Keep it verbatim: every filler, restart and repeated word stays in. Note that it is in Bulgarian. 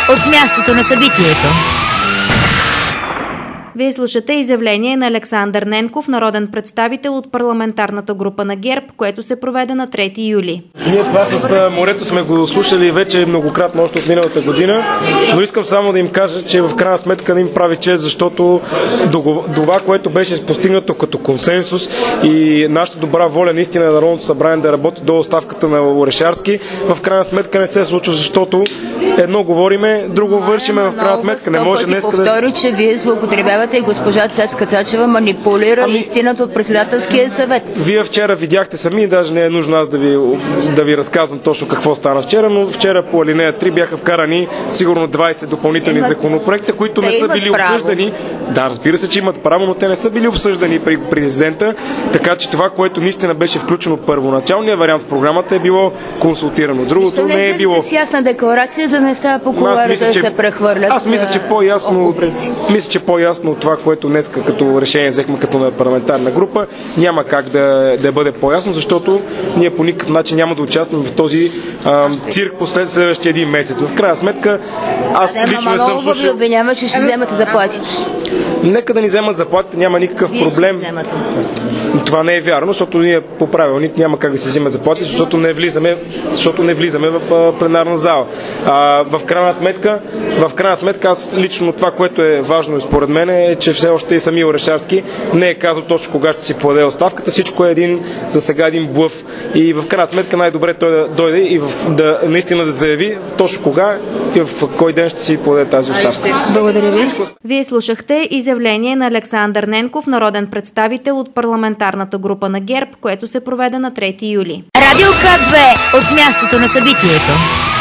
от мястото на събитието. Вие слушате изявление на Александър Ненков, народен представител от парламентарната група на ГЕРБ, което се проведе на трети юли. Ние това с морето сме го слушали вече многократно, още от миналата година, но искам само да им кажа, че в крайна сметка не им прави чест, защото това, което беше постигнато като консенсус и нашата добра воля наистина на Народното събрание да работи до оставката на Орешарски, в крайна сметка не се случва, защото едно говориме, друго вършиме, в крайна сметка не може днес да... Повтори, че вие злоупотребявате и госпожа Цецка Цачева манипулира ами... истината от председателския съвет. Вие вчера видяхте сами, даже не е нужно аз да ви, да ви разказвам точно какво стана вчера, но вчера по алинея три бяха вкарани сигурно двайсет допълнителни имат... законопроекта, които те не са били право. обсъждани. Да, разбира се, че имат право, но те не са били обсъждани при президента, така че това, което наистина беше включено първоначалния вариант в програмата, е било консултирано. Другото Защо не е било. С ясна декларация, за да не става по кулуарите да се прехвърлят. Аз мисля, че по-ясно, мисля, че по-ясно от това, което днес като решение взехме като на парламентарна група, няма как да, да бъде по-ясно, защото ние по никакъв начин няма да участваме в този а, цирк послед следващия един месец. В крайна сметка, аз а, лично не съм слушал... ви обвинява, че ще вземате заплатите. Нека да ни вземат заплатите, няма никакъв Вие проблем. Това не е вярно, защото ние по правилник няма как да се вземе заплати, защото не влизаме, защото не влизаме в а, пленарна зала. А, в крайна сметка, в крайна сметка, аз лично това, което е важно според мен е, че все още и самия Орешарски не е казал точно кога ще си подаде оставката. Всичко е един, за сега един блъф. И в крайна сметка най-добре той да дойде и в, да, наистина да заяви точно кога и в кой ден ще си подаде тази оставка. Благодаря ви. Вие слушахте изявление на Александър Ненков, народен представител от парламентарната група на ГЕРБ, което се проведе на трети юли. Радио К две от мястото на събитието.